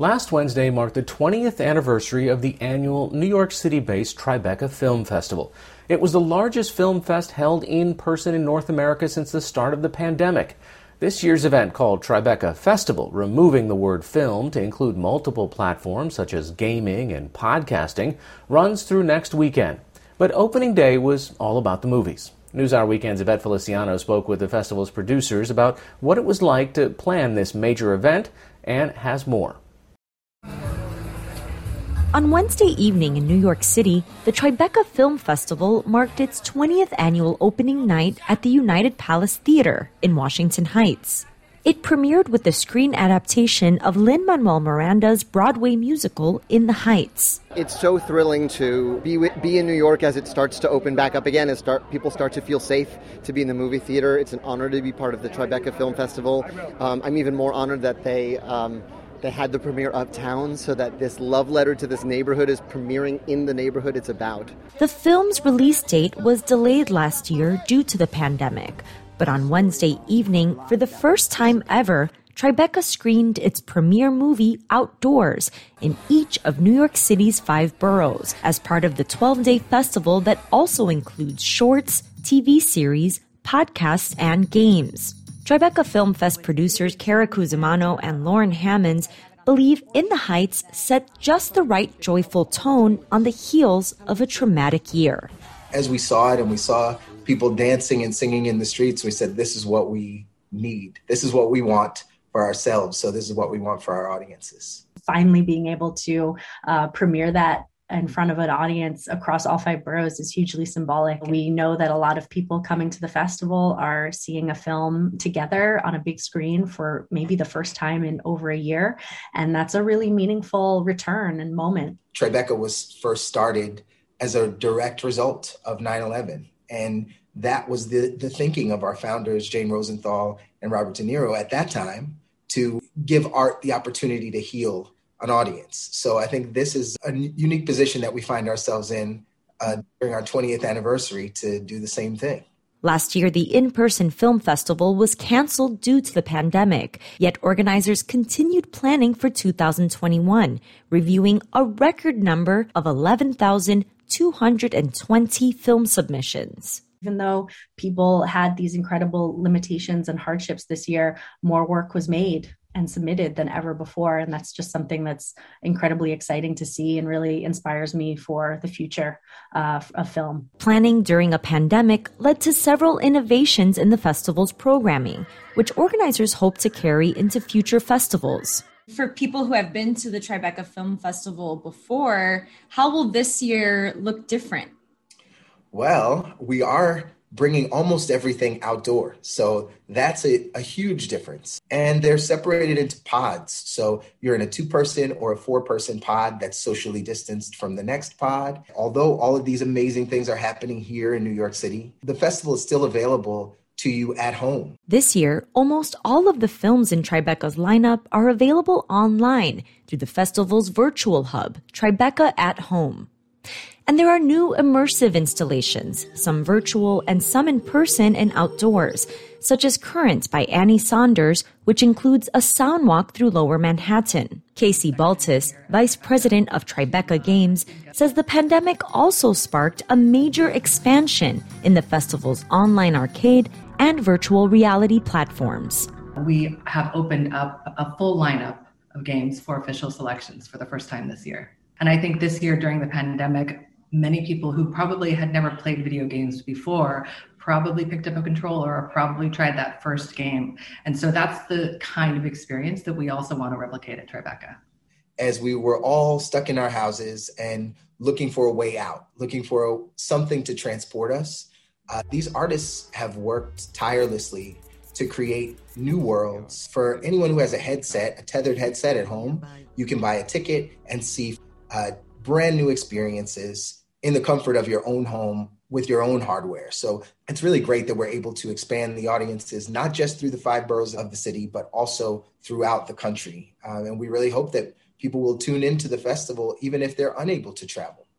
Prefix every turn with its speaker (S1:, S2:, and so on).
S1: Last Wednesday marked the 20th anniversary of the annual New York City-based Tribeca Film Festival. It was the largest film fest held in person in North America since the start of the pandemic. This year's event, called Tribeca Festival, removing the word film to include multiple platforms such as gaming and podcasting, runs through next weekend. But opening day was all about the movies. NewsHour Weekend's Yvette Feliciano spoke with the festival's producers about what it was like to plan this major event and has more.
S2: On Wednesday evening in New York City, the Tribeca Film Festival marked its 20th annual opening night at the United Palace Theater in Washington Heights. It premiered with the screen adaptation of Lin-Manuel Miranda's Broadway musical In the Heights.
S3: It's so thrilling to be in New York as it starts to open back up again, as people start to feel safe to be in the movie theater. It's an honor to be part of the Tribeca Film Festival. I'm even more honored that they had the premiere uptown, so that this love letter to this neighborhood is premiering in the neighborhood it's about.
S2: The film's release date was delayed last year due to the pandemic. But on Wednesday evening, for the first time ever, Tribeca screened its premiere movie outdoors in each of New York City's 5 boroughs as part of the 12-day festival that also includes shorts, TV series, podcasts, and games. Tribeca Film Fest producers Kara Cusimano and Lauren Hammonds believe In the Heights set just the right joyful tone on the heels of a traumatic year.
S4: As we saw it and we saw people dancing and singing in the streets, we said, this is what we need. This is what we want for ourselves. So this is what we want for our audiences.
S5: Finally being able to premiere that in front of an audience across all 5 boroughs is hugely symbolic. We know that a lot of people coming to the festival are seeing a film together on a big screen for maybe the first time in over a year. And that's a really meaningful return and moment.
S4: Tribeca was first started as a direct result of 9/11. And that was the thinking of our founders, Jane Rosenthal and Robert De Niro at that time, to give art the opportunity to heal an audience. So I think this is a unique position that we find ourselves in during our 20th anniversary to do the same thing.
S2: Last year, the in-person film festival was canceled due to the pandemic, yet organizers continued planning for 2021, reviewing a record number of 11,220 film submissions.
S5: Even though people had these incredible limitations and hardships this year, more work was made and submitted than ever before. And that's just something that's incredibly exciting to see and really inspires me for the future of film.
S2: Planning during a pandemic led to several innovations in the festival's programming, which organizers hope to carry into future festivals.
S6: For people who have been to the Tribeca Film Festival before, how will this year look different?
S4: Well, we are bringing almost everything outdoor. So that's a huge difference. And they're separated into pods. So you're in a 2-person or a 4-person pod that's socially distanced from the next pod. Although all of these amazing things are happening here in New York City, the festival is still available to you at home.
S2: This year, almost all of the films in Tribeca's lineup are available online through the festival's virtual hub, Tribeca at Home. And there are new immersive installations, some virtual and some in person and outdoors, such as Current by Annie Saunders, which includes a sound walk through Lower Manhattan. Casey Baltus, vice president of Tribeca Games, says the pandemic also sparked a major expansion in the festival's online arcade and virtual reality platforms.
S7: We have opened up a full lineup of games for official selections for the first time this year. And I think this year during the pandemic, many people who probably had never played video games before probably picked up a controller or probably tried that first game. And so that's the kind of experience that we also want to replicate at Tribeca.
S4: As we were all stuck in our houses and looking for a way out, looking for something to transport us, these artists have worked tirelessly to create new worlds. For anyone who has a headset, a tethered headset at home, you can buy a ticket and see brand new experiences in the comfort of your own home with your own hardware. So it's really great that we're able to expand the audiences, not just through the 5 boroughs of the city, but also throughout the country. And we really hope that people will tune into the festival, even if they're unable to travel.